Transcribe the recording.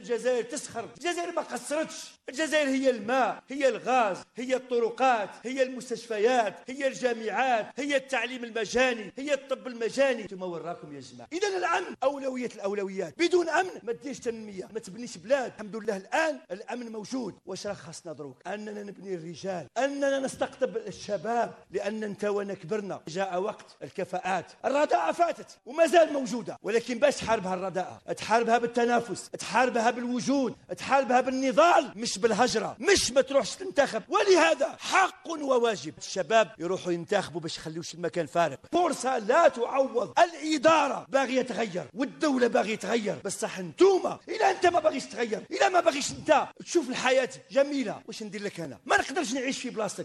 الجزائر تسخر، الجزائر ما قصرتش، الجزائر هي الماء، هي الغاز، هي الطرقات، هي المستشفيات، هي الجامعات، هي التعليم المجاني، هي الطب المجاني. ثم وراكم يا جماعة. إذا الأمن أولوية الأولويات، بدون أمن ما تديرش تنمية، ما تبنيش بلاد. الحمد لله الآن الأمن موجود. واش راه خاصنا دروك؟ أننا نبني الرجال، أننا نستقطب الشباب، لأن انت وانا كبرنا. جاء وقت الكفاءات. الرداءة فاتت وما زال موجودة، ولكن باش تحاربها الرداءة تحاربها بالتنافس، تحاربها بالوجود، تحاربها بالنضال، مش بالهجرة، مش ما تروحش تنتخب. ولهذا حق وواجب الشباب يروحوا ينتخبوا باش يخليوش المكان فارغ. فرصة لا تعوض. الإدارة باغية تغير والدولة باغية تغير، بصح انتوما إلا أنت ما باغيش تغير، إلا ما باغيش أنت تشوف الحياة جميلة، واش ندير لك أنا؟ ما نقدرش نعيش في بلاصتك.